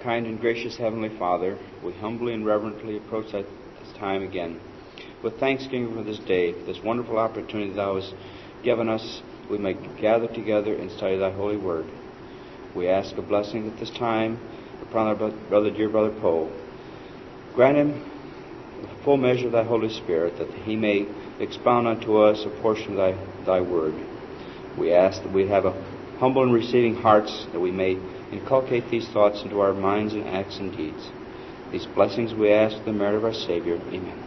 kind and gracious Heavenly Father, we humbly and reverently approach at this time again with thanksgiving for this day, this wonderful opportunity Thou hast given us. We may gather together and study Thy holy word. We ask a blessing at this time upon our dear brother Poe. Grant him the full measure of Thy Holy Spirit, that he may expound unto us a portion of Thy word. We ask that we have a humble and receiving hearts, that we may inculcate these thoughts into our minds and acts and deeds. These blessings we ask in the merit of our Savior. Amen.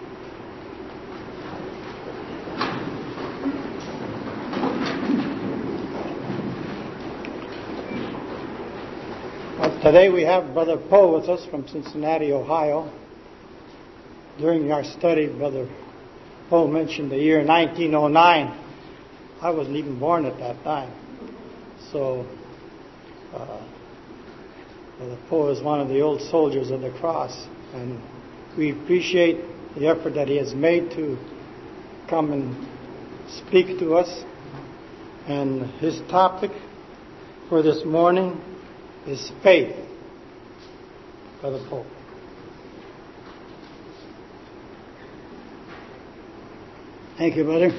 Today we have Brother Poe with us from Cincinnati, Ohio. During our study, Brother Poe mentioned the year 1909. I wasn't even born at that time. So, Brother Poe is one of the old soldiers of the cross, and we appreciate the effort that he has made to come and speak to us. And his topic for this morning is faith. Brother Poe. Thank you, brother.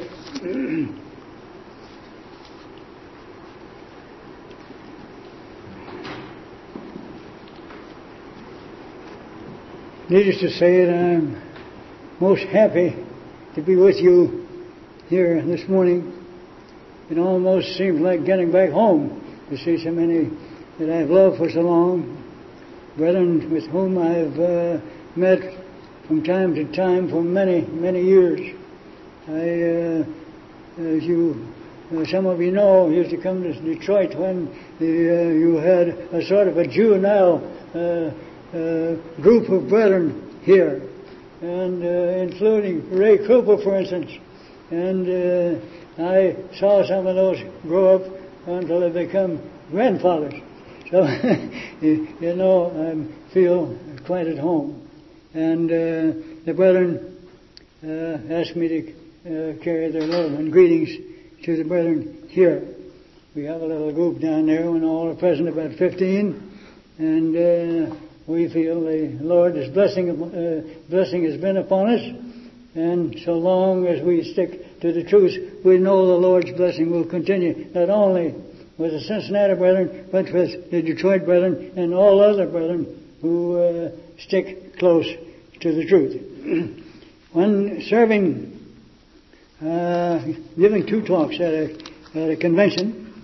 Needless to say that I'm most happy to be with you here this morning. It almost seems like getting back home to see so many that I've loved for so long, brethren with whom I've met from time to time for many, many years. As you, some of you know, used to come to Detroit when you had a sort of a juvenile group of brethren here, and including Ray Cooper, for instance. And I saw some of those grow up until they become grandfathers. So, you know, I feel quite at home. And the brethren asked me to carry their love and greetings to the brethren here. We have a little group down there, and all are present, about 15. And we feel the Lord's blessing has been upon us. And so long as we stick to the truth, we know the Lord's blessing will continue, not only with the Cincinnati brethren, but with the Detroit brethren and all other brethren who stick close to the truth. When serving, giving two talks at a convention,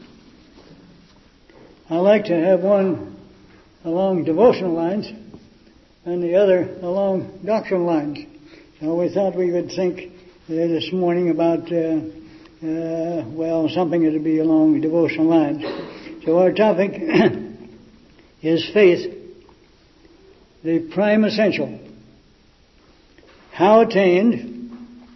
I like to have one along devotional lines and the other along doctrinal lines. So we thought we would think this morning about something that would be along devotional lines. So our topic is faith, the prime essential. How attained,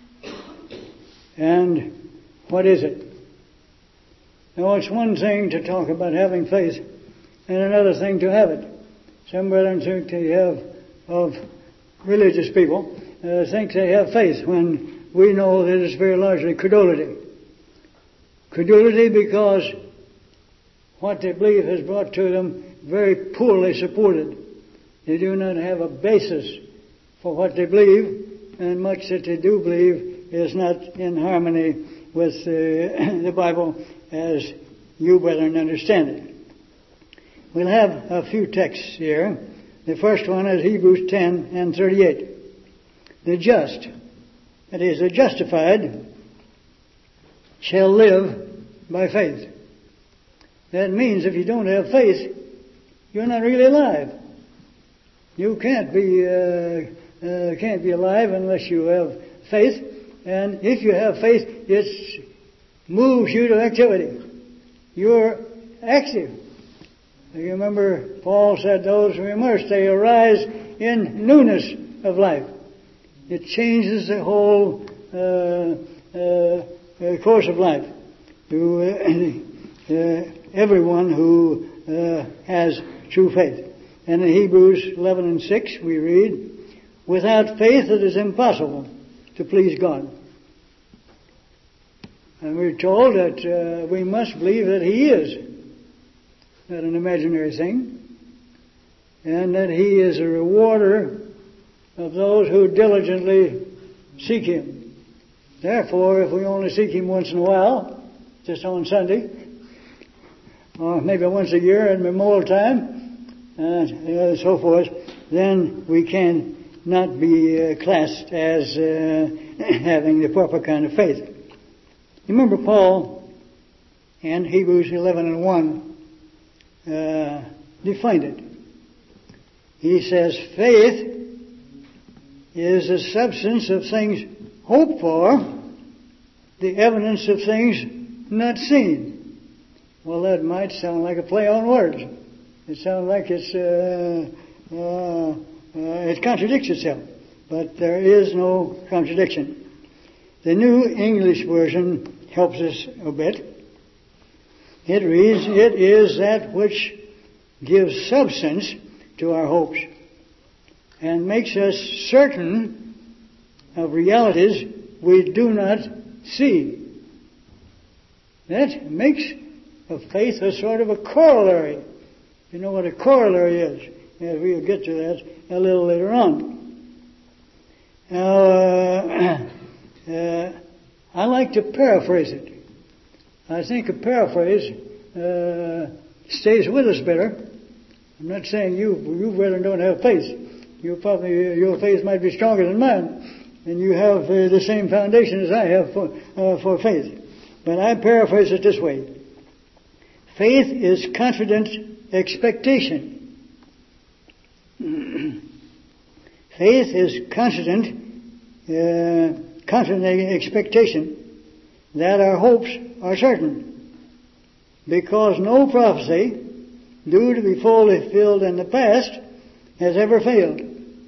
and what is it? Now, it's one thing to talk about having faith, and another thing to have it. Some brethren think they have, of religious people, think they have faith, when we know that it's very largely credulity. Credulity because what they believe has brought to them very poorly supported. They do not have a basis for what they believe, and much that they do believe is not in harmony with the Bible as you brethren understand it. We'll have a few texts here. The first one is Hebrews 10 and 38. The just, that is, the justified, shall live by faith. That means if you don't have faith, you're not really alive. You can't be alive unless you have faith. And if you have faith, it moves you to activity. You're active. You remember Paul said those who are immersed, they arise in newness of life. It changes the whole course of life to everyone who has true faith. And in Hebrews 11 and 6 we read, without faith it is impossible to please God. And we're told that we must believe that He is, not an imaginary thing. and that He is a rewarder of those who diligently seek Him. Therefore, if we only seek Him once in a while, just on Sunday, or maybe once a year at memorial time, and so forth, then we can not be classed as having the proper kind of faith. You remember Paul in Hebrews 11:1 defined it. He says, faith is the substance of things hoped for, the evidence of things not seen. Well, that might sound like a play on words. It sounds like it contradicts itself, but there is no contradiction. The New English Version helps us a bit. It reads, it is that which gives substance to our hopes and makes us certain of realities we do not see. That makes of faith a sort of a corollary. You know what a corollary is. Yeah, we'll get to that a little later on. Now, I like to paraphrase it. I think a paraphrase stays with us better. I'm not saying you brethren don't have faith. Your faith might be stronger than mine, and you have the same foundation as I have for faith. But I paraphrase it this way: faith is confident expectation. Faith is confident expectation that our hopes are certain, because no prophecy due to be fully fulfilled in the past has ever failed.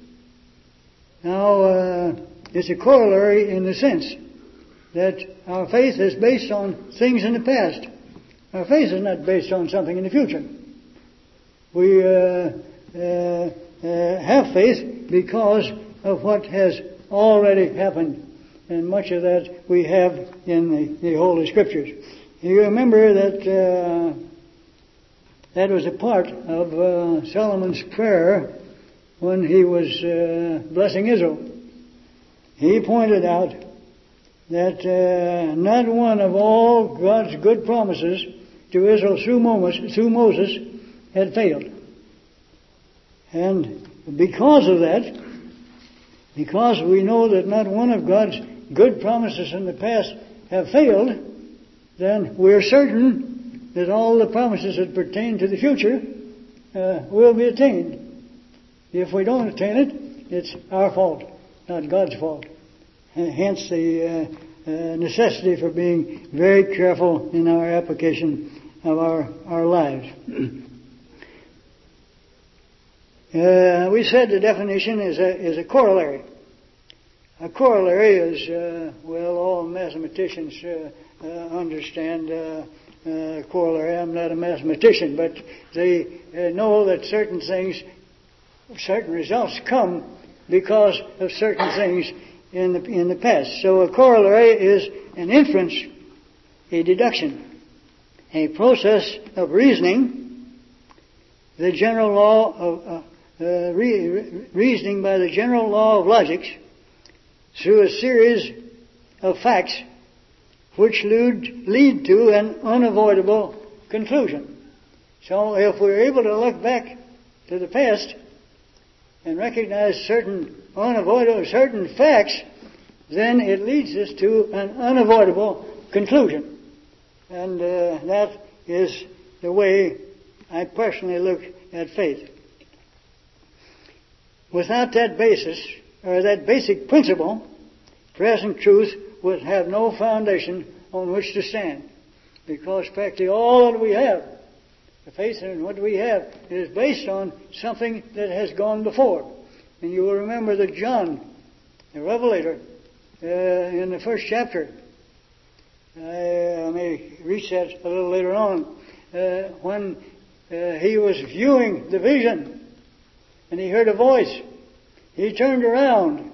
Now, it's a corollary in the sense that our faith is based on things in the past. Our faith is not based on something in the future. We have faith because of what has already happened, and much of that we have in the Holy Scriptures. You remember that that was a part of Solomon's prayer when he was blessing Israel. He pointed out that not one of all God's good promises to Israel through Moses had failed. And because of that, because we know that not one of God's good promises in the past have failed, then we're certain that all the promises that pertain to the future will be attained. If we don't attain it, it's our fault, not God's fault. Hence the necessity for being very careful in our application of our lives. We said the definition is a corollary. A corollary is, all mathematicians understand corollary. I'm not a mathematician, but they know that certain results come because of certain things in the past. So a corollary is an inference, a deduction, a process of reasoning, the general law of reasoning by the general law of logic through a series of facts which lead to an unavoidable conclusion. So if we're able to look back to the past and recognize certain facts, then it leads us to an unavoidable conclusion. And that is the way I personally look at faith. Without that basis, or that basic principle, present truth would have no foundation on which to stand. Because practically all that we have, the faith in what we have, is based on something that has gone before. And you will remember that John, the Revelator, in the first chapter, I may reach that a little later on, when he was viewing the vision and he heard a voice, he turned around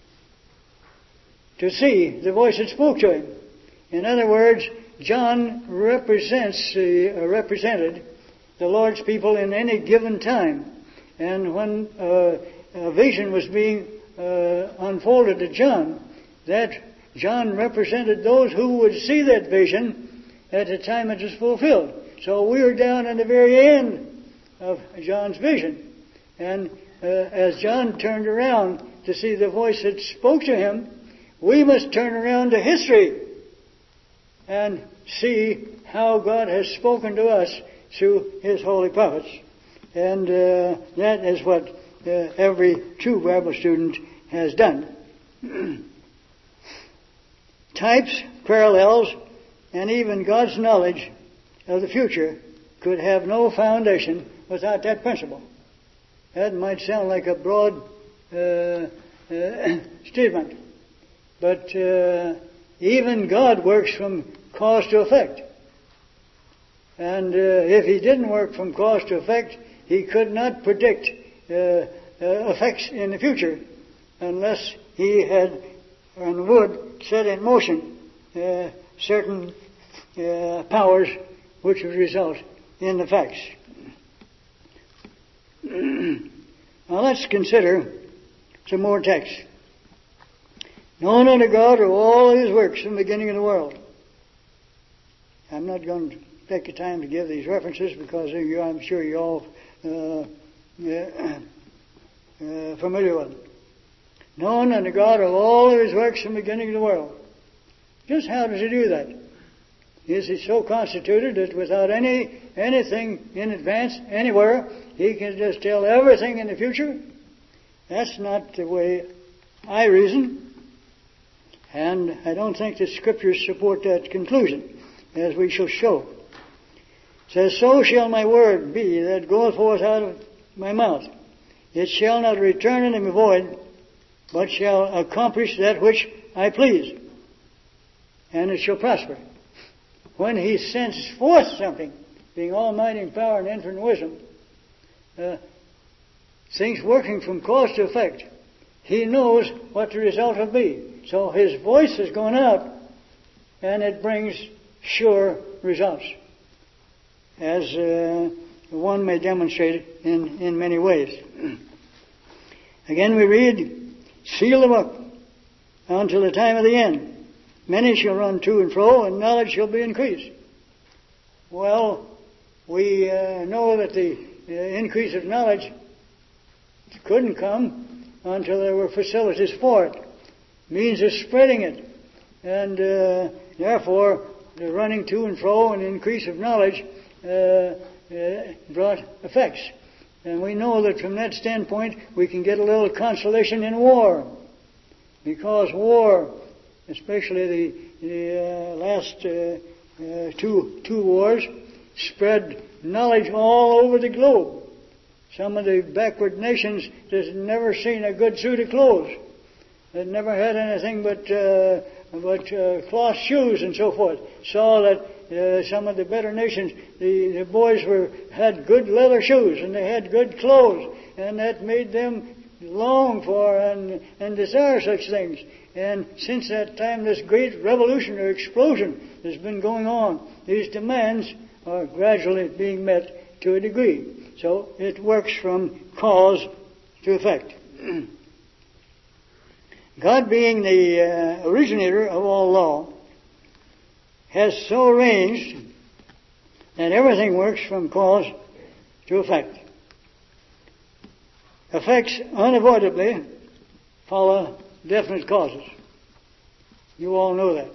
to see the voice that spoke to him. In other words, John represented the Lord's people in any given time. And when a vision was being unfolded to John, that John represented those who would see that vision at the time it was fulfilled. So we are down in the very end of John's vision. And as John turned around to see the voice that spoke to him, we must turn around to history and see how God has spoken to us through His holy prophets. And that is what every true Bible student has done. Types, parallels, and even God's knowledge of the future could have no foundation without that principle. That might sound like a broad statement, but even God works from cause to effect. And if He didn't work from cause to effect, He could not predict effects in the future unless He had and would set in motion certain powers which would result in the facts. Now let's consider some more texts. Known unto God are all His works from the beginning of the world. I'm not going to take the time to give these references because I'm sure you're all familiar with them. Known unto God are all His works from the beginning of the world. Just how does He do that? Is He so constituted that without anything in advance, anywhere, He can just tell everything in the future? That's not the way I reason. And I don't think the Scriptures support that conclusion, as we shall show. It says, so shall my word be that goeth forth out of my mouth. It shall not return unto me void, but shall accomplish that which I please. And it shall prosper. When He sends forth something, being almighty in power and infinite wisdom, things working from cause to effect, He knows what the result will be. So His voice is going out, and it brings sure results, as one may demonstrate it in many ways. Again we read, seal the book until the time of the end. Many shall run to and fro, and knowledge shall be increased. Well, we know that the increase of knowledge couldn't come until there were facilities for it, means of spreading it. And therefore, the running to and fro and increase of knowledge brought effects. And we know that from that standpoint, we can get a little consolation in war. Because war, especially the last two wars, spread knowledge all over the globe. Some of the backward nations that had never seen a good suit of clothes, that never had anything but cloth shoes and so forth, saw that some of the better nations, the boys had good leather shoes and they had good clothes, and that made them long for and desire such things. And since that time, this great revolution or explosion has been going on. These demands are gradually being met to a degree. So it works from cause to effect. God, being the originator of all law, has so arranged that everything works from cause to effect. Effects unavoidably follow definite causes. You all know that.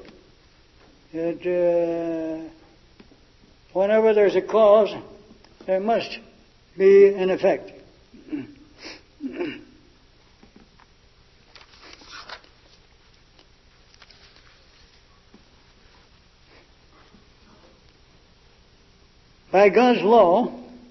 Whenever there's a cause, there must be an effect. By God's law,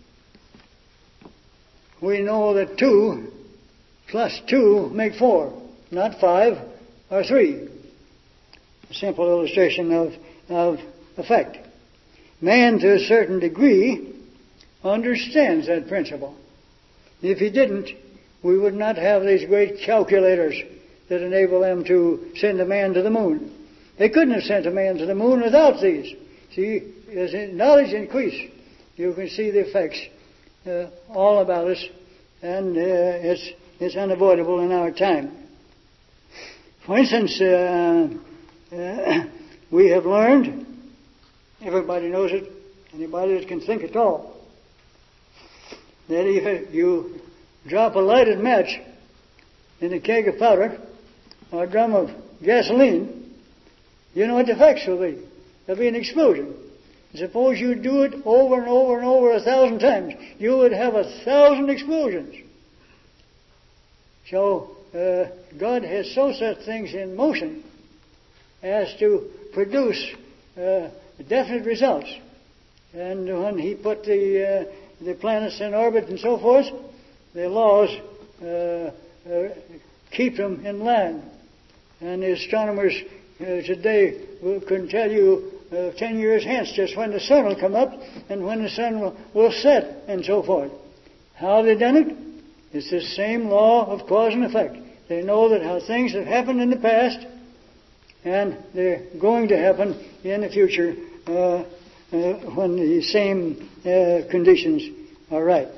we know that 2 plus 2 make 4, not 5 or 3. A simple illustration of effect. Man, to a certain degree, understands that principle. If he didn't, we would not have these great calculators that enable them to send a man to the moon. They couldn't have sent a man to the moon without these. See, as knowledge increased, you can see the effects all about us and it's unavoidable in our time. For instance, we have learned, everybody knows it, anybody that can think at all, that if you drop a lighted match in a keg of powder or a drum of gasoline, you know what the effects will be. There'll be an explosion. Suppose you do it over and over and over 1,000 times, you would have 1,000 explosions. So God has so set things in motion as to produce definite results. And when He put the planets in orbit and so forth, the laws keep them in line. And the astronomers today can tell you 10 years hence just when the sun will come up and when the sun will set and so forth. How have they done it? It's the same law of cause and effect. They know that how things have happened in the past and they're going to happen in the future when the same conditions are right.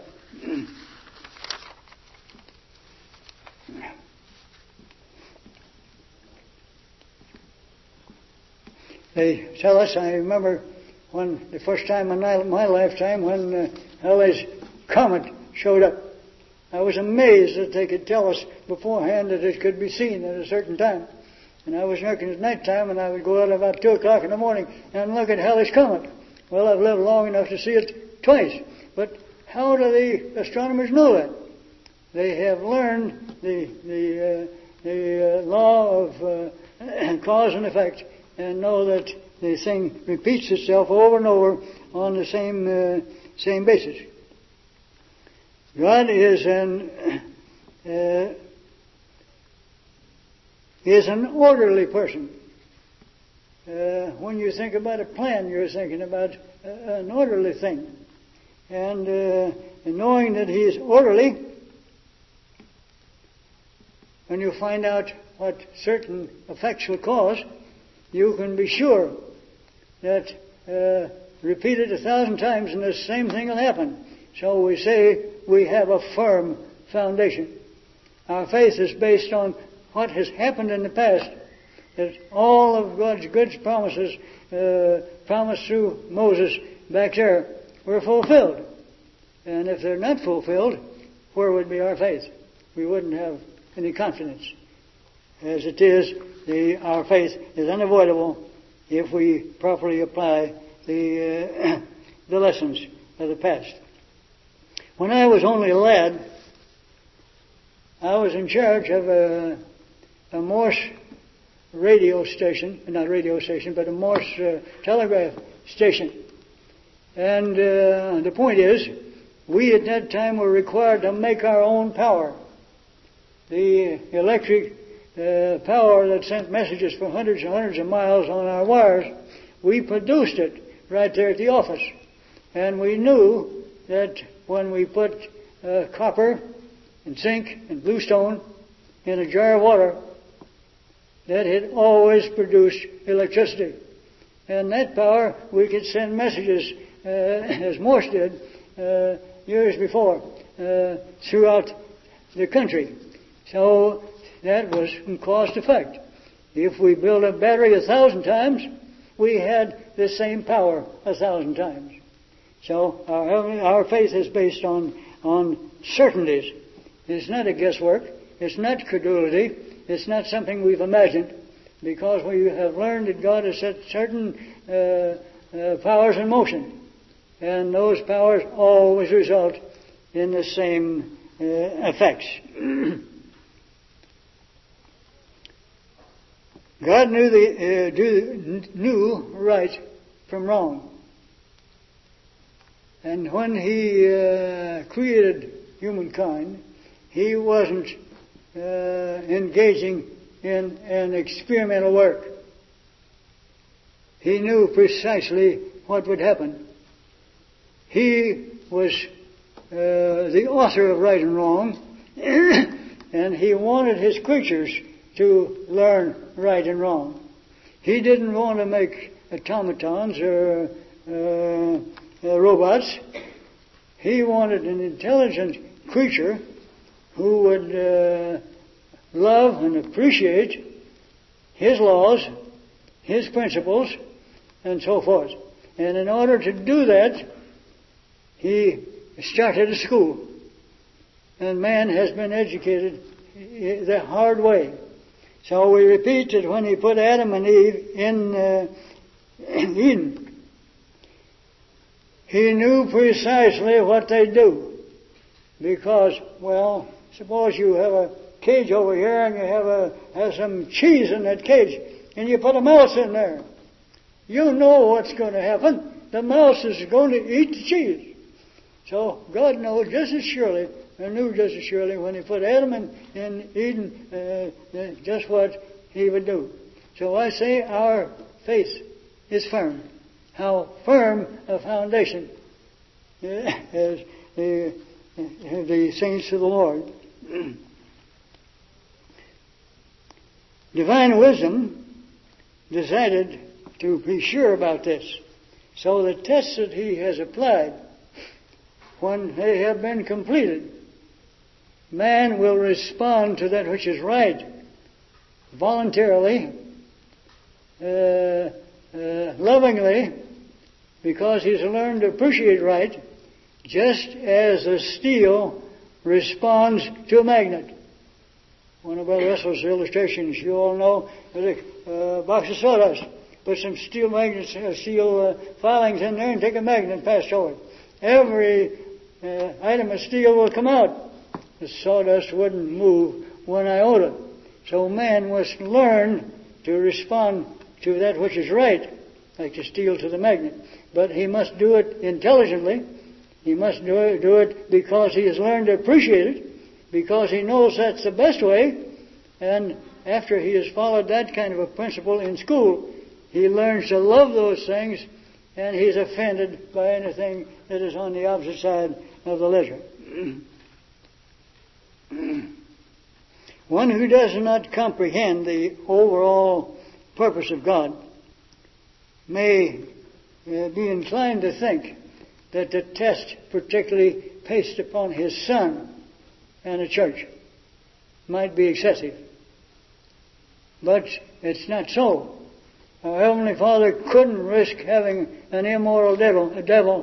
They tell us, I remember when the first time in my lifetime when Halley's Comet showed up. I was amazed that they could tell us beforehand that it could be seen at a certain time. And I was working at night time, and I would go out about 2 o'clock in the morning and look at Halley's Comet. Well, I've lived long enough to see it twice. But how do the astronomers know that? They have learned the law of cause and effect and know that the thing repeats itself over and over on the same basis. God is an orderly person. When you think about a plan, you're thinking about an orderly thing. And knowing that He is orderly, when you find out what certain effects will cause, you can be sure that repeated 1,000 times and the same thing will happen. So we say we have a firm foundation. Our faith is based on what has happened in the past. That all of God's good promises promised through Moses back there were fulfilled. And if they're not fulfilled, where would be our faith? We wouldn't have any confidence. As it is, our faith is unavoidable if we properly apply the lessons of the past. When I was only a lad, I was in charge of a Morse radio station, not radio station, but a Morse telegraph station. And the point is, we at that time were required to make our own power. The electric power that sent messages for hundreds and hundreds of miles on our wires, we produced it right there at the office. And we knew that when we put copper and zinc and bluestone in a jar of water, that it always produced electricity. And that power, we could send messages, as Morse did years before, throughout the country. So that was in cost effect. If we built a battery 1,000 times, we had the same power 1,000 times. So our faith is based on certainties. It's not a guesswork. It's not credulity. It's not something we've imagined, because we have learned that God has set certain powers in motion, and those powers always result in the same effects. God knew right from wrong. And when He created humankind, He wasn't engaging in an experimental work. He knew precisely what would happen. He was the author of right and wrong, and He wanted His creatures to learn right and wrong. He didn't want to make automatons or robots. He wanted an intelligent creature who would love and appreciate His laws, His principles, and so forth. And in order to do that, He started a school. And man has been educated the hard way. So we repeat that when He put Adam and Eve in Eden, He knew precisely what they'd do. Because, well, suppose you have a cage over here and you have some cheese in that cage and you put a mouse in there. You know what's going to happen. The mouse is going to eat the cheese. So God knows just as surely, and knew just as surely when He put Adam in Eden, just what He would do. So I say our faith is firm. How firm a foundation as the saints of the Lord. Divine wisdom decided to be sure about this. So the tests that He has applied, when they have been completed, man will respond to that which is right voluntarily, lovingly, because he's learned to appreciate right, just as a steel responds to a magnet. One of Brother Russell's illustrations, you all know, there's a box of sawdust. Put some steel magnets, steel filings in there and take a magnet and pass over it. Every item of steel will come out. The sawdust wouldn't move one iota. So man must learn to respond to that which is right, like the steel to the magnet. But he must do it intelligently. He must do it because he has learned to appreciate it, because he knows that's the best way. And after he has followed that kind of a principle in school, he learns to love those things, and he's offended by anything that is on the opposite side of the ledger. One who does not comprehend the overall purpose of God may be inclined to think that the test particularly placed upon His Son and the church might be excessive. But it's not so. Our Heavenly Father couldn't risk having an immoral devil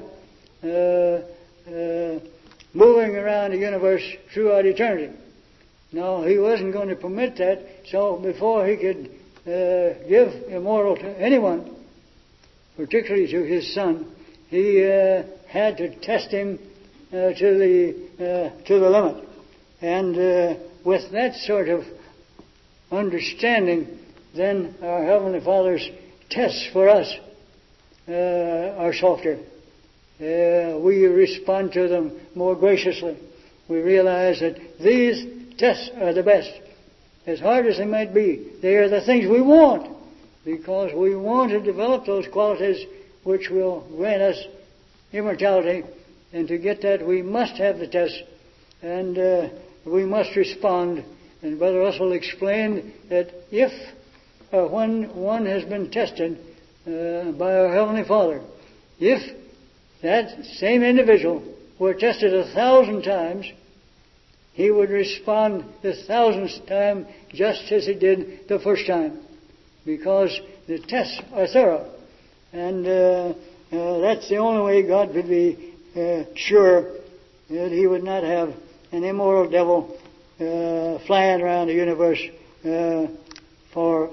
moving around the universe throughout eternity. No, He wasn't going to permit that. So before He could give immoral to anyone, particularly to His Son, He had to test him to the limit. And with that sort of understanding, then our Heavenly Father's tests for us are softer. We respond to them more graciously. We realize that these tests are the best. As hard as they might be, they are the things we want, because we want to develop those qualities which will grant us immortality. And to get that, we must have the test, and we must respond. And Brother Russell explained that if when one has been tested by our Heavenly Father, if that same individual were tested 1,000 times, he would respond the 1,000th time just as he did the first time, because the tests are thorough. And that's the only way God could be sure that He would not have an immoral devil flying around the universe for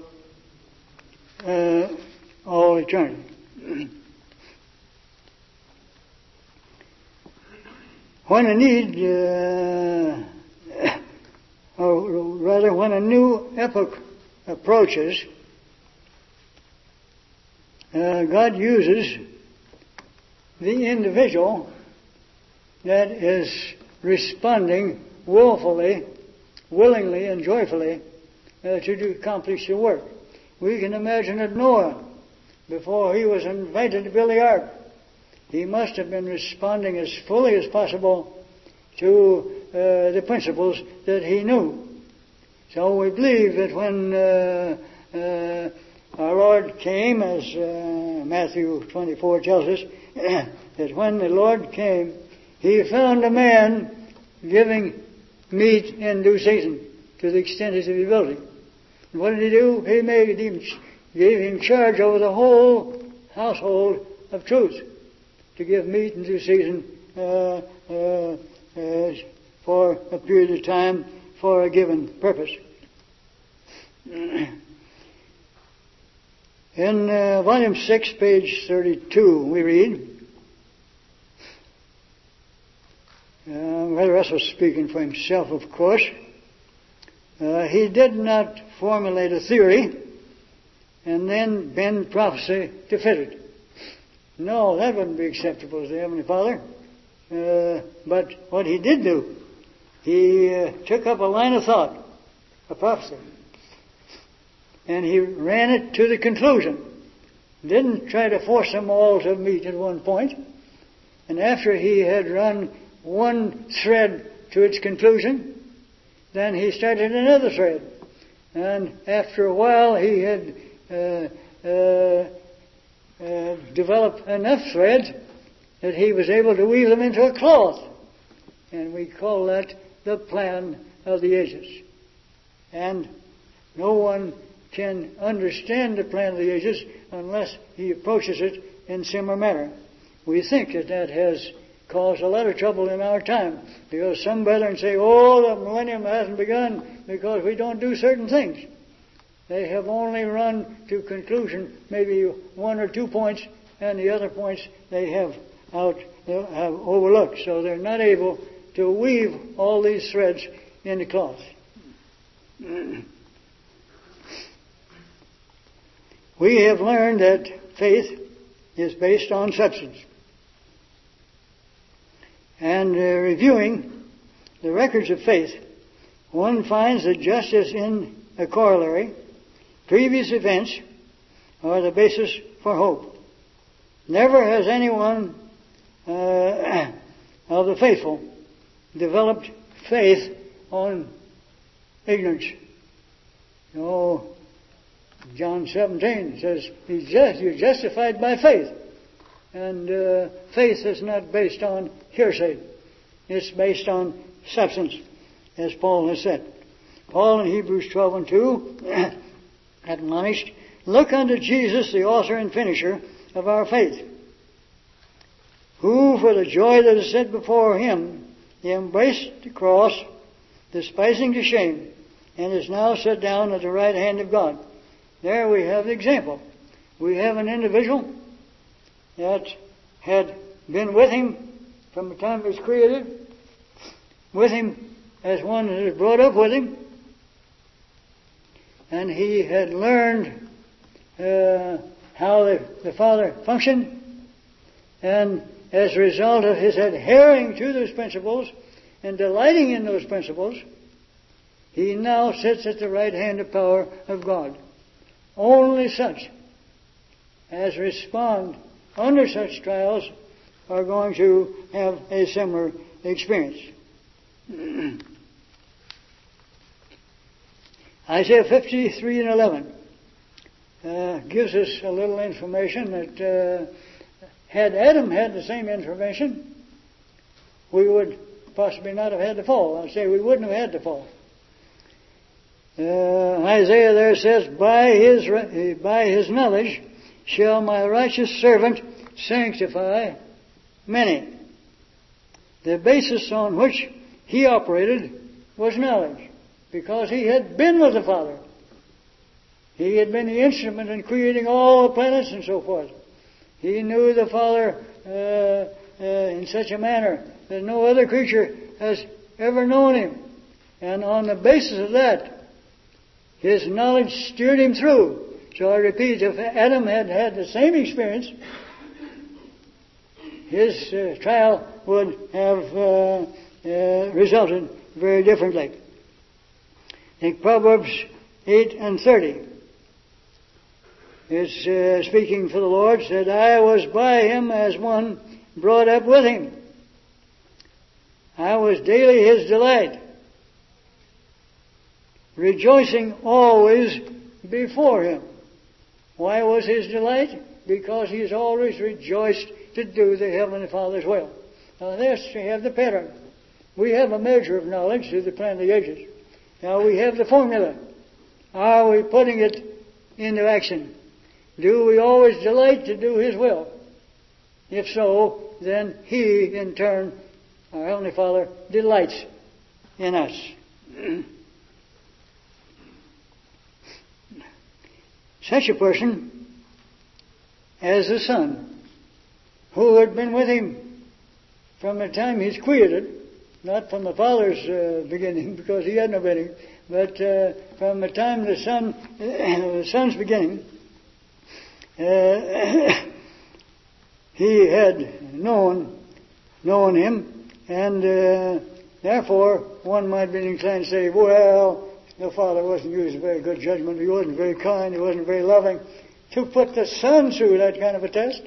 all eternity. When a need, or rather when a new epoch approaches, God uses the individual that is responding willfully, willingly, and joyfully to accomplish the work. We can imagine that Noah, before he was invited to build the ark, he must have been responding as fully as possible to the principles that he knew. So we believe that when our Lord came, as Matthew 24 tells us, that when the Lord came, He found a man giving meat in due season to the extent of his ability. And what did he do? He gave him charge over the whole household of truth to give meat in due season for a period of time for a given purpose. In volume 6, page 32, we read, Brother Russell speaking for himself, of course. He did not formulate a theory and then bend prophecy to fit it. No, that wouldn't be acceptable to the Heavenly Father. But what he did do, he took up a line of thought, a prophecy, and he ran it to the conclusion. Didn't try to force them all to meet at one point. And after he had run one thread to its conclusion, then he started another thread. And after a while he had developed enough threads that he was able to weave them into a cloth. And we call that the plan of the ages. And no one can understand the plan of the ages unless he approaches it in similar manner. We think that has caused a lot of trouble in our time, because some brethren say, the millennium hasn't begun because we don't do certain things. They have only run to conclusion maybe 1 or 2 points, and the other points they have overlooked. So they're not able to weave all these threads into cloth. We have learned that faith is based on substance. And reviewing the records of faith, one finds that just as in a corollary, previous events are the basis for hope. Never has anyone of the faithful developed faith on ignorance. John 17 says you're justified by faith. And faith is not based on hearsay. It's based on substance, as Paul has said. Paul in Hebrews 12:2 admonished, "Look unto Jesus, the author and finisher of our faith, who for the joy that is set before him, he embraced the cross, despising the shame, and is now set down at the right hand of God." There we have the example. We have an individual that had been with him from the time he was created, with him as one that was brought up with him, and he had learned how the Father functioned, and as a result of his adhering to those principles and delighting in those principles, he now sits at the right hand of power of God. Only such as respond under such trials are going to have a similar experience. Isaiah 53:11 gives us a little information that had Adam had the same information, we would possibly not have had to fall. I'd say we wouldn't have had to fall. Isaiah there says, by his knowledge shall my righteous servant sanctify many. The basis on which he operated was knowledge, because he had been with the Father. He had been the instrument in creating all the planets and so forth. He knew the Father in such a manner that no other creature has ever known him. And on the basis of that, his knowledge steered him through. So I repeat, if Adam had had the same experience, his trial would have resulted very differently. I think Proverbs 8:30 is speaking for the Lord, said, I was by him as one brought up with him. I was daily his delight, rejoicing always before him. Why was his delight? Because he's always rejoiced to do the Heavenly Father's will. Now this, we have the pattern. We have a measure of knowledge through the plan of the ages. Now we have the formula. Are we putting it into action? Do we always delight to do His will? If so, then He, in turn, our Heavenly Father, delights in us. Such a person as the Son, who had been with Him from the time He's created, not from the Father's beginning, because He had no beginning, but from the time the Son's beginning, He had known Him, and therefore one might be inclined to say, well, the Father wasn't using very good judgment, He wasn't very kind, He wasn't very loving, to put the Son through that kind of a test.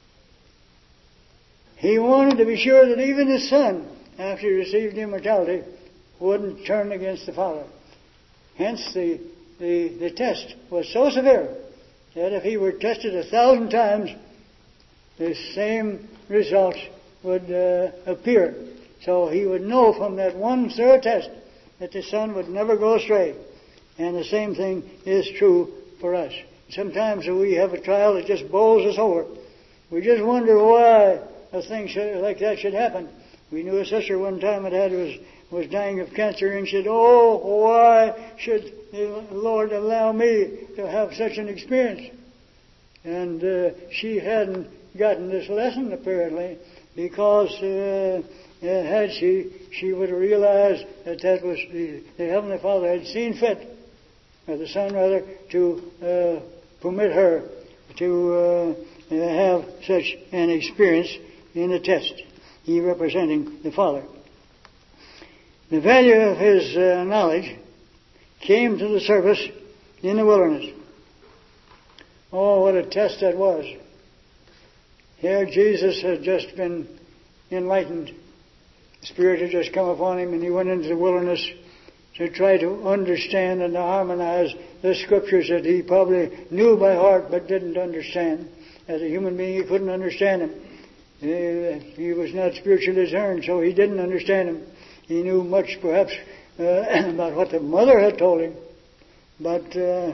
He wanted to be sure that even His Son, after He received immortality, wouldn't turn against the Father. Hence the test was so severe that if He were tested 1,000 times, the same results would appear. So He would know from that one thorough test that the Son would never go astray. And the same thing is true for us. Sometimes we have a trial that just bowls us over. We just wonder why a thing like that should happen. We knew a sister one time that was dying of cancer, and she said, "Oh, why should the Lord allow me to have such an experience?" And she hadn't gotten this lesson apparently, because had she would have realized that was the Heavenly Father had seen fit, or the Son rather, to permit her to have such an experience in the test. He representing the Father. The value of His knowledge came to the surface in the wilderness. Oh, what a test that was. Here Jesus had just been enlightened. The Spirit had just come upon Him, and He went into the wilderness to try to understand and to harmonize the Scriptures that He probably knew by heart but didn't understand. As a human being, He couldn't understand them. He was not spiritually discerned, so He didn't understand them. He knew much, perhaps, about what the mother had told him. But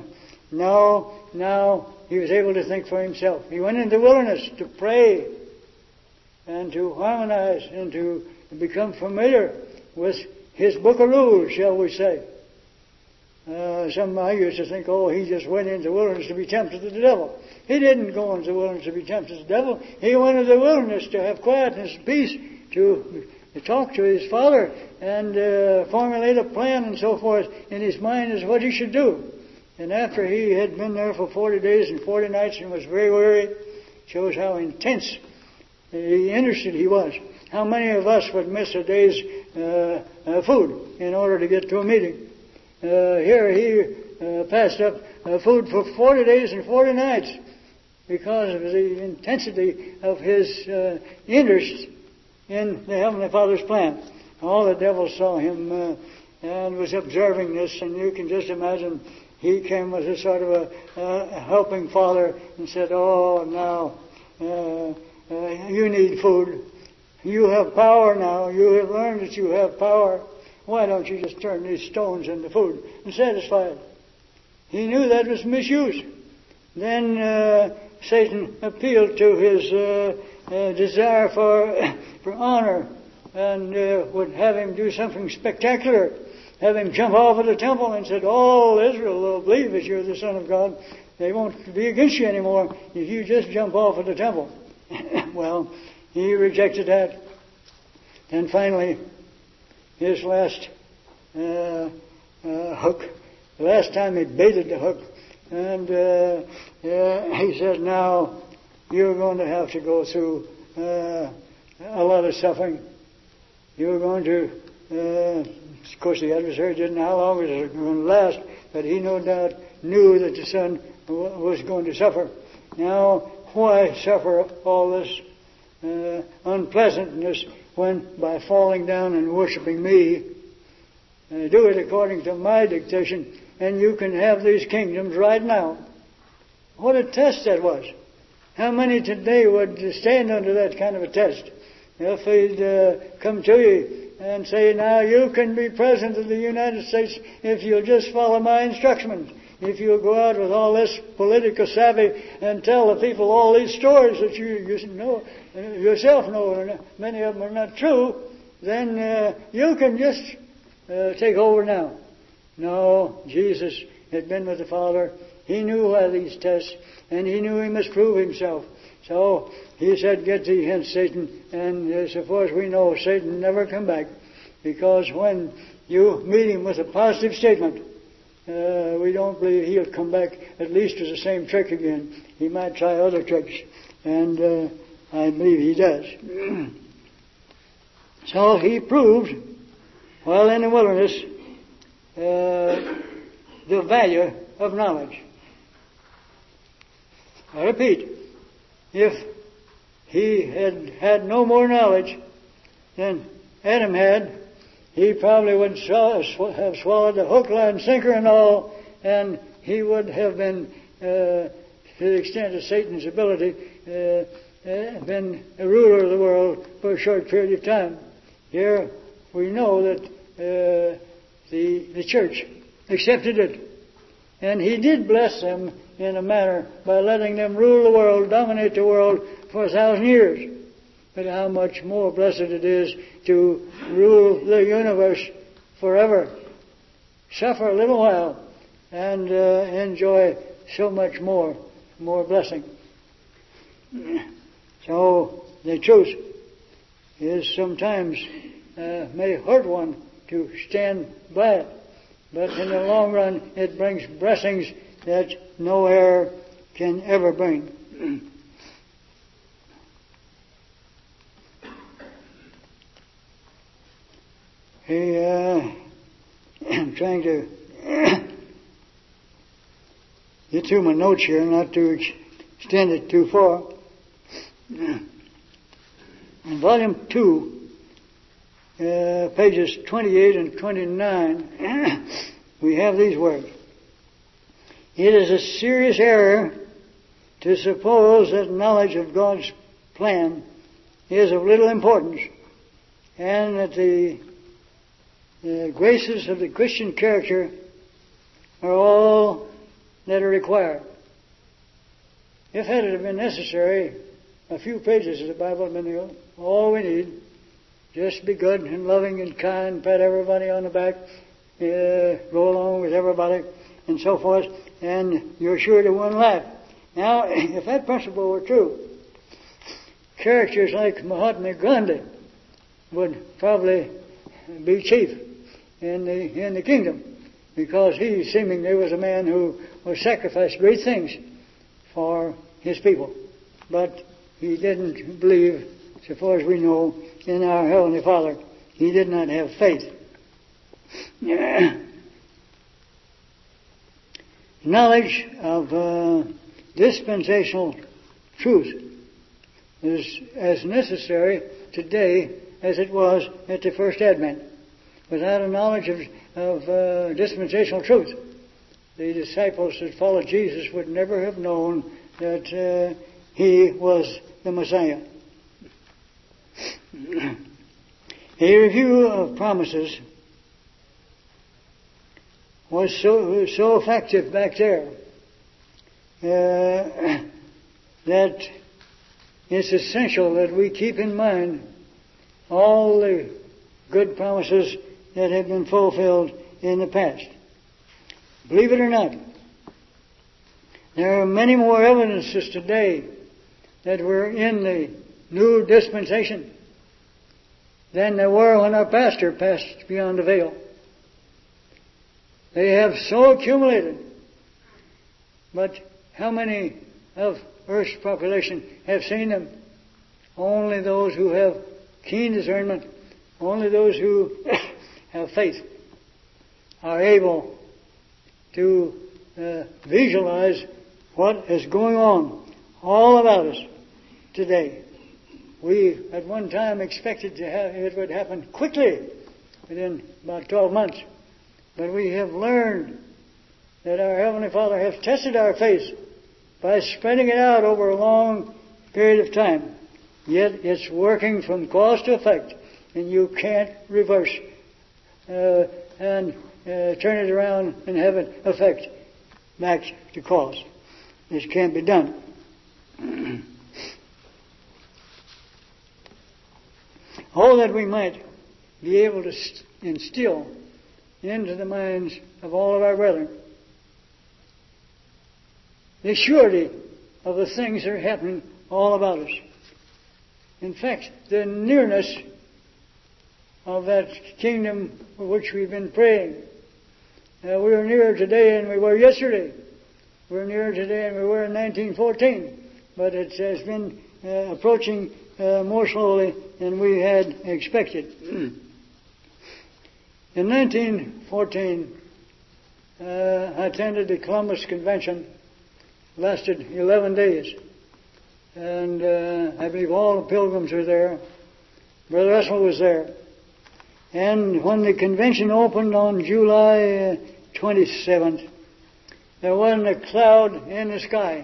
now he was able to think for himself. He went into the wilderness to pray and to harmonize and to become familiar with His book of rules, shall we say. Some I used to think, he just went into the wilderness to be tempted of the devil. He didn't go into the wilderness to be tempted of the devil. He went into the wilderness to have quietness and peace, to talk to his Father and formulate a plan and so forth in his mind as what he should do. And after he had been there for 40 days and 40 nights and was very weary, shows how intense interested he was. How many of us would miss a day's food in order to get to a meeting? Here he passed up food for 40 days and 40 nights because of the intensity of his interest in the Heavenly Father's plan. All the devil saw him and was observing this, and you can just imagine he came as a sort of a helping father and said, now you need food. You have power now. You have learned that you have power. Why don't you just turn these stones into food and satisfy it? He knew that was misuse. Then Satan appealed to his desire for honor and would have him do something spectacular. Have him jump off of the temple and said, all Israel will believe that you're the Son of God. They won't be against you anymore if you just jump off of the temple. Well, he rejected that. And finally, his last hook, the last time he baited the hook, and he said, now you're going to have to go through a lot of suffering. You're going to, of course the adversary didn't know how long it was going to last, but he no doubt knew that the Son was going to suffer. Now, why suffer all this unpleasantness when by falling down and worshiping me, do it according to my dictation, and you can have these kingdoms right now? What a test that was. How many today would stand under that kind of a test? If they'd come to you and say, now you can be President of the United States if you'll just follow my instructions. If you'll go out with all this political savvy and tell the people all these stories that you know, yourself know, and many of them are not true, then you can just take over now. No, Jesus had been with the Father. He knew why these tests, and he knew he must prove himself. So he said, get thee hence, Satan. And so far as we know, Satan never come back. Because when you meet him with a positive statement, we don't believe he'll come back at least with the same trick again. He might try other tricks. And I believe he does. So he proved, while in the wilderness, the value of knowledge. I repeat, if he had had no more knowledge than Adam had, he probably would have swallowed the hook, line, sinker and all, and he would have been, to the extent of Satan's ability, been a ruler of the world for a short period of time. Here we know that the church accepted it. And he did bless them in a manner by letting them rule the world, dominate the world for 1,000 years. But how much more blessed it is to rule the universe forever. Suffer a little while and enjoy so much more blessing. So the truth is sometimes may hurt one to stand by it. But in the long run, it brings blessings that no error can ever bring. I'm trying to get through my notes here, not to extend it too far. In Volume 2, pages 28 and 29, we have these words. It is a serious error to suppose that knowledge of God's plan is of little importance, and that the graces of the Christian character are all that are required. If had it been necessary, a few pages of the Bible would have been all we need. Just be good and loving and kind, pat everybody on the back, go along with everybody, and so forth, and you're sure to win life. Now, if that principle were true, characters like Mahatma Gandhi would probably be chief in the kingdom, because he seemingly was a man who would sacrifice great things for his people. But he didn't believe, so far as we know, in our Heavenly Father. He did not have faith. Knowledge of dispensational truth is as necessary today as it was at the first advent. Without a knowledge of dispensational truth, the disciples that followed Jesus would never have known that he was the Messiah. A review of promises was so effective back there that it's essential that we keep in mind all the good promises that have been fulfilled in the past. Believe it or not, there are many more evidences today that we're in the new dispensation than there were when our pastor passed beyond the veil. They have so accumulated. But how many of Earth's population have seen them? Only those who have keen discernment, only those who have faith are able to visualize what is going on all about us today. We at one time expected it would happen quickly, within about 12 months. But we have learned that our Heavenly Father has tested our faith by spreading it out over a long period of time. Yet it's working from cause to effect and you can't reverse and turn it around and have it affect back to cause. This can't be done. All that we might be able to instill into the minds of all of our brethren the surety of the things that are happening all about us. In fact, the nearness of that kingdom for which we've been praying. We are nearer today than we were yesterday. We're nearer today than we were in 1914. But it has been approaching more slowly than we had expected. In 1914, I attended the Columbus Convention. Lasted 11 days. And I believe all the pilgrims were there. Brother Russell was there. And when the convention opened on July 27th, there wasn't a cloud in the sky.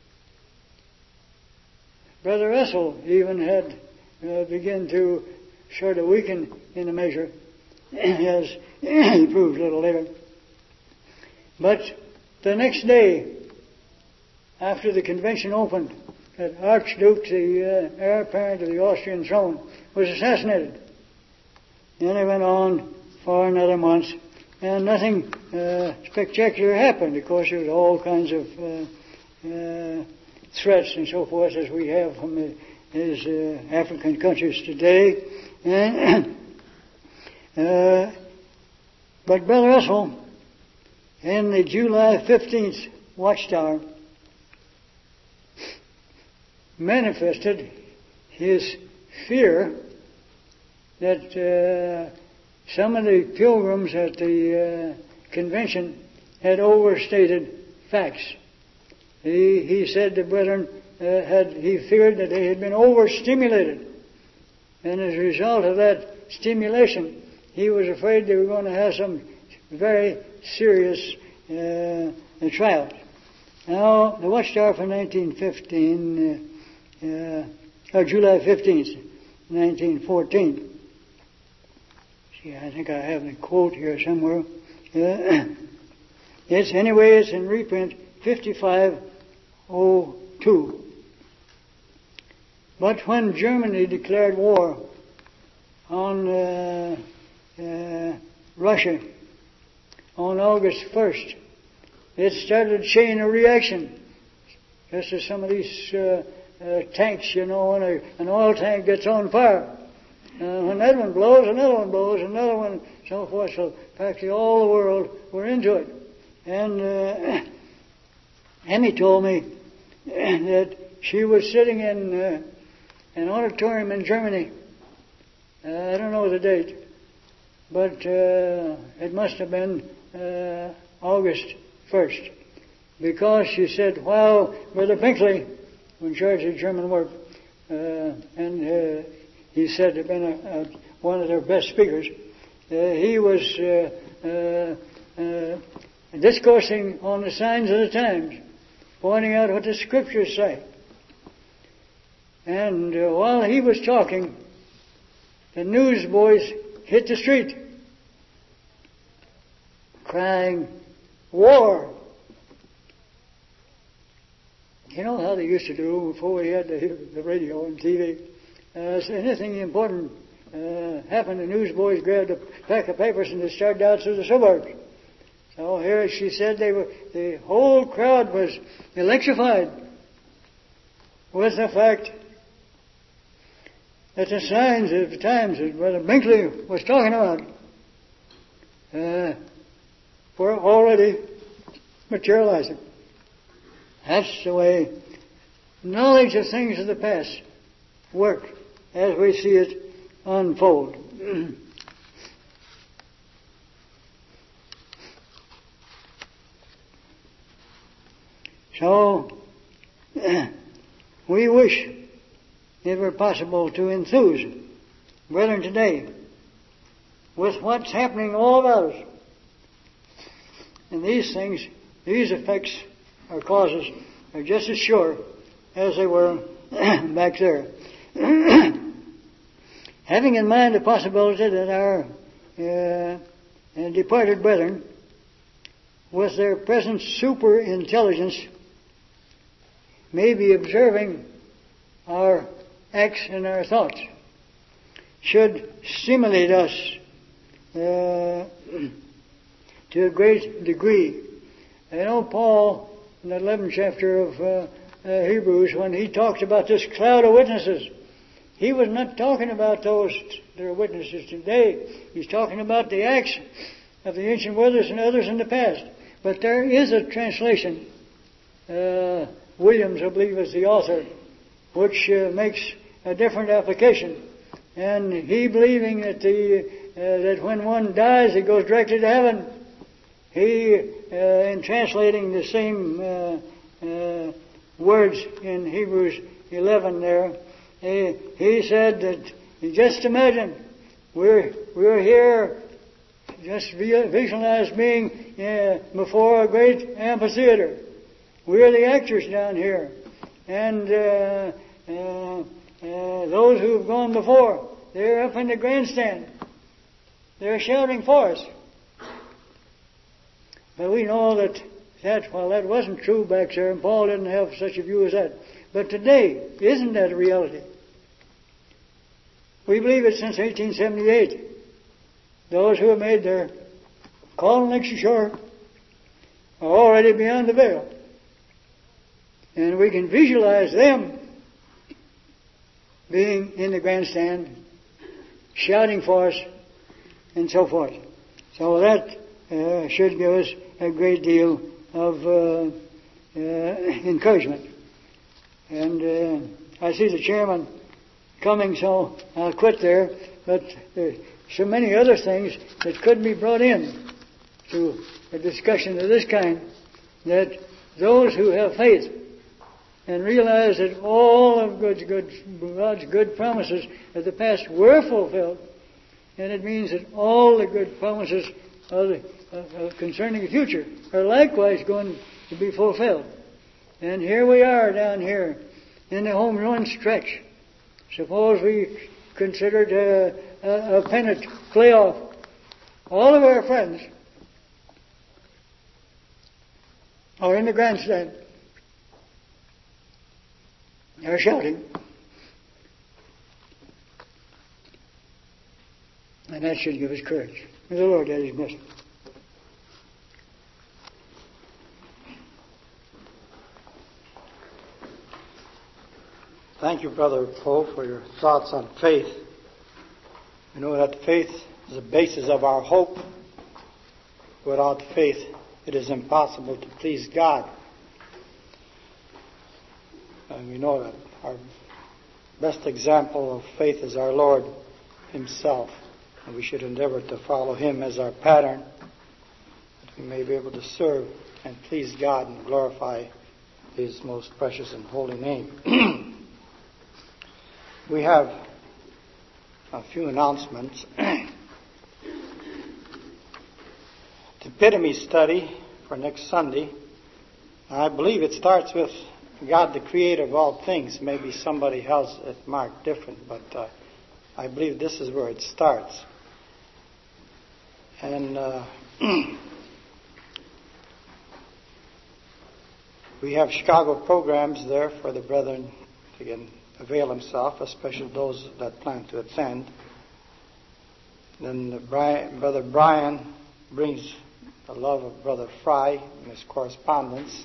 Brother Russell even had begun to sort of weaken in a measure, as he proved a little later. But the next day, after the convention opened, that Archduke, the heir apparent of the Austrian throne, was assassinated. And it went on for another month, and nothing spectacular happened. Of course, there was all kinds of threats and so forth, as we have from these African countries today. But Brother Russell, in the July 15th watchtower, manifested his fear that some of the pilgrims at the convention had overstated facts. He said the brethren he feared that they had been overstimulated, and as a result of that stimulation, he was afraid they were going to have some very serious trials. Now, the watchtower for 1915. July 15th, 1914. See, I think I have the quote here somewhere. It's in reprint 5502. But when Germany declared war on Russia on August 1st, it started a chain of reaction. Just as some of these tanks, when an oil tank gets on fire. When that one blows, another one blows, another one, so forth. So practically all the world were into it. And Emmy told me that she was sitting in an auditorium in Germany. I don't know the date, but it must have been August 1st. Because she said, while Brother Binkley was in charge of German work, and he said to have been one of their best speakers, he was discoursing on the signs of the times, pointing out what the Scriptures say. And while he was talking, the newsboys hit the street, crying, "War!" You know how they used to do before we had the radio and TV? If anything important happened, the newsboys grabbed a pack of papers and they started out through the suburbs. So here she said the whole crowd was electrified with the fact that the signs of the times that Brother Binkley was talking about were already materializing. That's the way knowledge of things of the past work as we see it unfold. So, we wish it were possible to enthuse brethren today with what's happening all about us. And these things, these effects or causes are just as sure as they were back there. having in mind the possibility that our departed brethren, with their present super intelligence, may be observing our acts and our thoughts, should stimulate us to a great degree. I know Paul, in the 11th chapter of Hebrews, when he talks about this cloud of witnesses, he was not talking about those that are witnesses today. He's talking about the acts of the ancient brothers and others in the past. But there is a translation, Williams, I believe, is the author, which makes a different application. And he believing that that when one dies, he goes directly to heaven. He, in translating the same words in Hebrews 11 there, he said that, just imagine, we're here, just visualize being before a great amphitheater. We're the actors down here. And those who have gone before, they're up in the grandstand. They're shouting for us. But we know that while that wasn't true back there, and Paul didn't have such a view as that. But today, isn't that a reality? We believe it since 1878. Those who have made their call on Lakeshore Shore are already beyond the veil. And we can visualize them being in the grandstand, shouting for us, and so forth. So that should give us a great deal of encouragement. And I see the chairman coming, so I'll quit there. But so many other things that could be brought in to a discussion of this kind, that those who have faith and realize that all of God's good promises of the past were fulfilled, and it means that all the good promises concerning the future are likewise going to be fulfilled. And here we are down here in the home run stretch. Suppose we considered a pennant playoff. All of our friends are in the grandstand. They're shouting. And that should give us courage. May the Lord add His blessing. Thank you, Brother Poe, for your thoughts on faith. We know that faith is the basis of our hope. Without faith, it is impossible to please God. And we know that our best example of faith is our Lord Himself. And we should endeavor to follow Him as our pattern, that we may be able to serve and please God and glorify His most precious and holy name. We have a few announcements. The epitome study for next Sunday, I believe it starts with God, the creator of all things. Maybe somebody else it marked different, but I believe this is where it starts. And we have Chicago programs there for the brethren to avail themselves, especially those that plan to attend. Then Brother Brian brings the love of Brother Fry in his correspondence.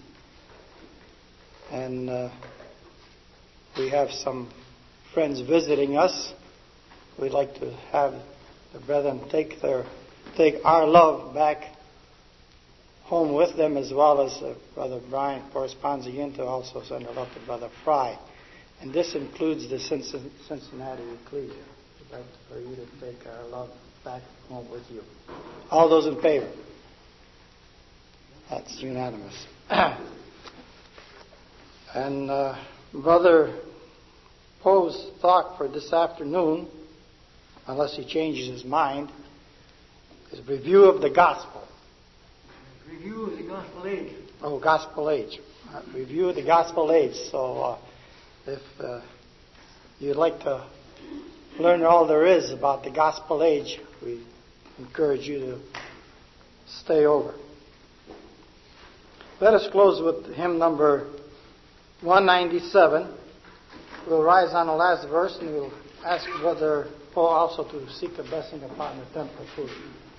And we have some friends visiting us. We'd like to have the brethren take our love back home with them, as well as Brother Brian corresponds again to also send a love to Brother Fry. And this includes the Cincinnati Ecclesia. We'd like for you to take our love back home with you. All those in favor? That's unanimous. And Brother Poe's thought for this afternoon, unless he changes his mind, is review of the gospel. Review of the gospel age. Oh, gospel age. Review of the gospel age. So if you'd like to learn all there is about the gospel age, we encourage you to stay over. Let us close with hymn number 197. We'll rise on the last verse and we'll ask Brother Paul also to seek a blessing upon the temple food.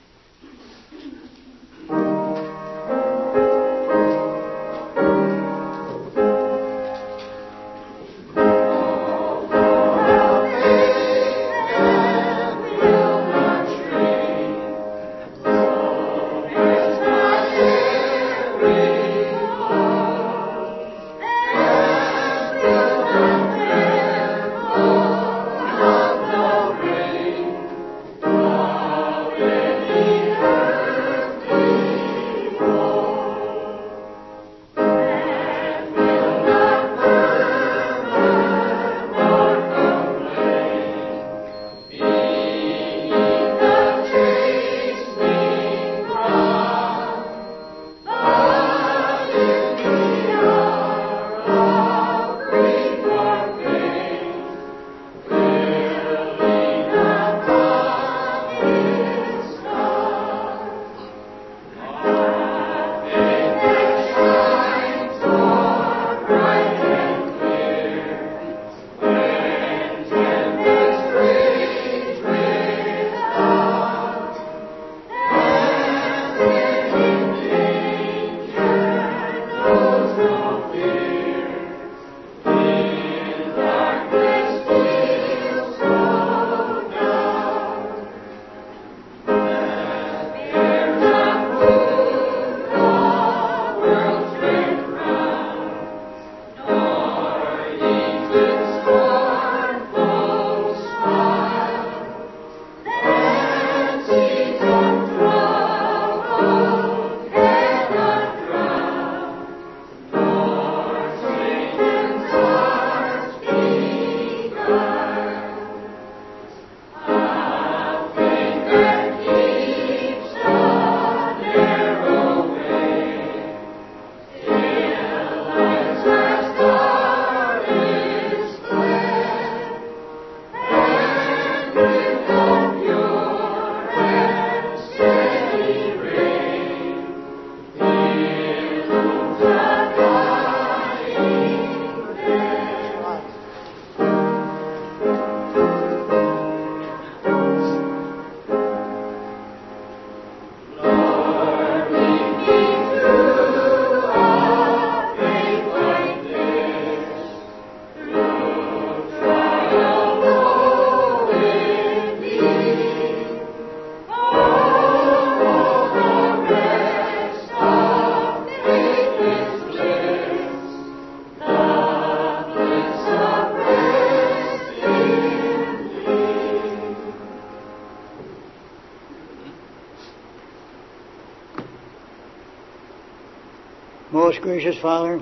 Most gracious Father,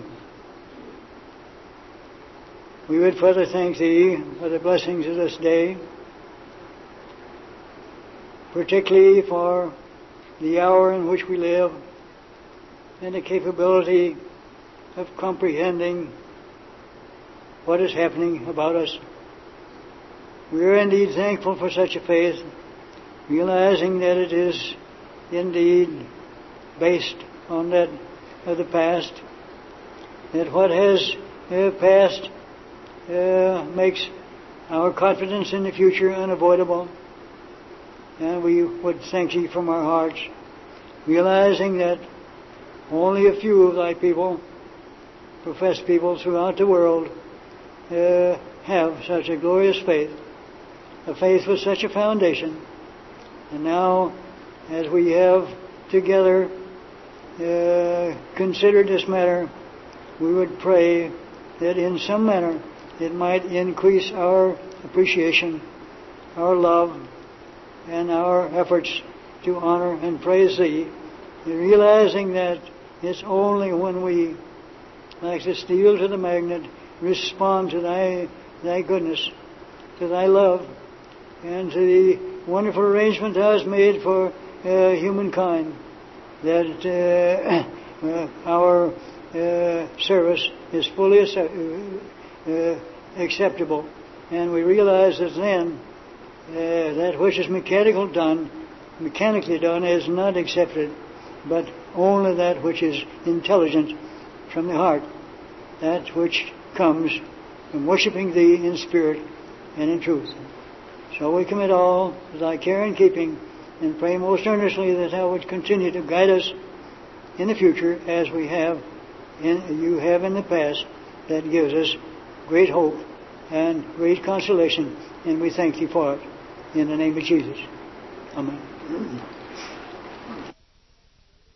we would further thank Thee for the blessings of this day, particularly for the hour in which we live and the capability of comprehending what is happening about us. We are indeed thankful for such a faith, realizing that it is indeed based on that of the past, that what has passed makes our confidence in the future unavoidable. And we would thank Thee from our hearts, realizing that only a few of Thy people, professed people throughout the world, have such a glorious faith, a faith with such a foundation. And now, as we have together considered this matter, we would pray that in some manner it might increase our appreciation, our love, and our efforts to honor and praise Thee, realizing that it's only when we, like the steel to the magnet, respond to Thy goodness, to Thy love, and to the wonderful arrangement Thou hast made for humankind, that our service is fully acceptable. And we realize that then That which is mechanically done is not accepted, but only that which is intelligent from the heart, that which comes from worshiping Thee in spirit and in truth. So we commit all to Thy care and keeping, and pray most earnestly that Thou would continue to guide us in the future as you have in the past. That gives us great hope and great consolation, and we thank Thee for it. In the name of Jesus. Amen.